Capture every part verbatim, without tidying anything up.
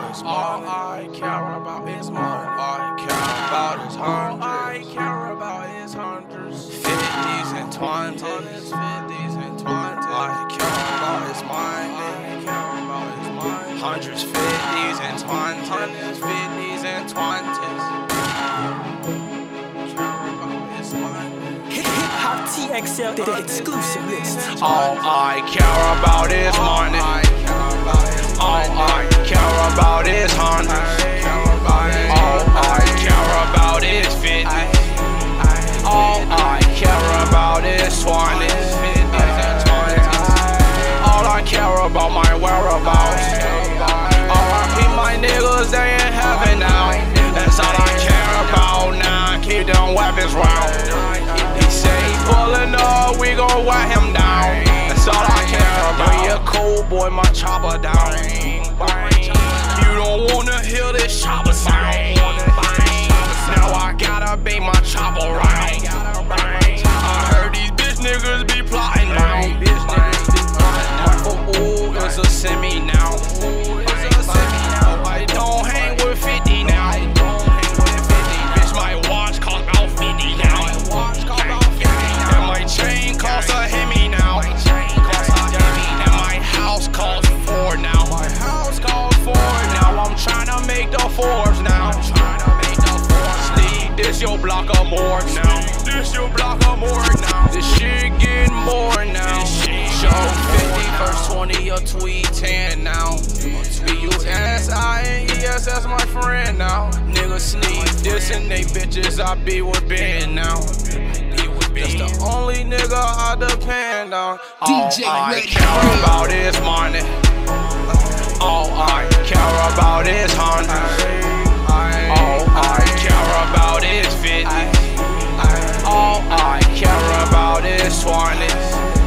is money. All I care about is money. All I care about is hundreds. All I care about is hundreds. Fifties and twenties. Fifties and twenties. All I care about is money. All I care about is money. Hundreds, fifties and twenties. Hundreds, fifties and twenties. Hip-Hop T X L, the exclusive list. All I care about is money. All I care about is hundreds. All I care about is fifty. All I care about is twenties. All I care about my whereabouts. All I keep my niggas, they in heaven now. That's all I care about now. Keep them weapons round. He say he pulling up, we gon' whack him down. That's all I care about. Yo, you cool boy, my chopper down. You don't wanna hear this chopper sound. Now I gotta be my chopper right. I heard these bitch niggas be plotting now. One for all, it's a semi now. I don't hang with fifty now. Bitch, my watch cost about fifty now. And my chain costs a Hemi now. And my house costs four now. Now I'm tryna make the Forbes now. Sleep, this your block of morgue now. This your block of morgue now. This shit getting more now. Show fifty, verse twenty, or tweet ten now. B U S I N E S, that's my friend now. Niggas sneak this and they bitches, I be with Ben now. That's the only nigga I depend on. All I care about is money. All I care about is hundreds. All I care about is fifty. All I care about is twenties.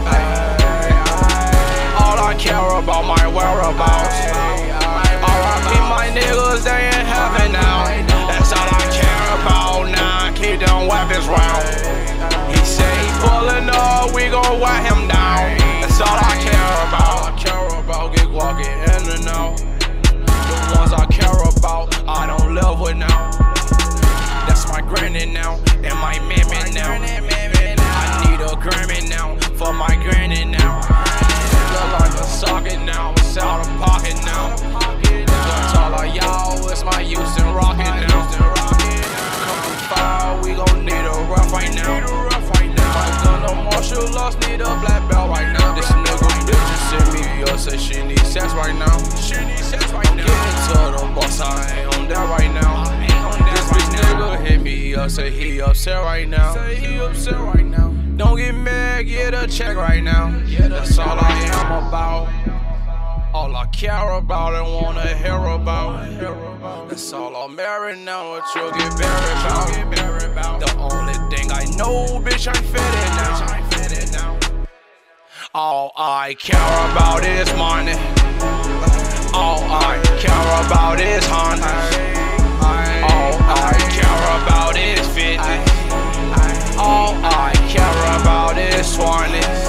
All I care about my whereabouts. All I keep my niggas, they in heaven now. That's all I care about now. Keep them weapons round. He say he pulling up, we gon' whack him down. That's all I care about. I care about get walking in and out. The ones I care about, I don't live with now. That's my granny now, and my mammy now. I need a Grammy now, for my granny now. Look like a socket now, it's out of pocket now. Don't tell her y'all, it's my Houston rocket now. Come to fire, we gon' need a rough right now. My gun no more, she lost, need a black belt right now. This nigga bitch send me up, say she need sex right now. She need sex right now. Get into the boss, I ain't on that right now. This bitch nigga hit me up, say he upset right now. Say he upset right now. Don't get mad, get a check right now. That's all I am about. All I care about and wanna hear about. That's all I'm married now, what you'll get buried about. The only thing I know, bitch, I'm fitted now. All I care about is money. All I care about is hundreds. All I care about is fifty. All I care about is twenties.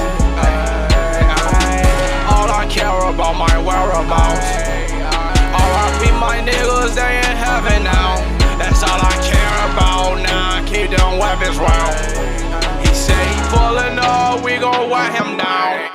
All I care about my whereabouts. All I keep my niggas, they in heaven now. That's all I care about now. Keep them weapons round. He say he pulling up, we gon' whack him down.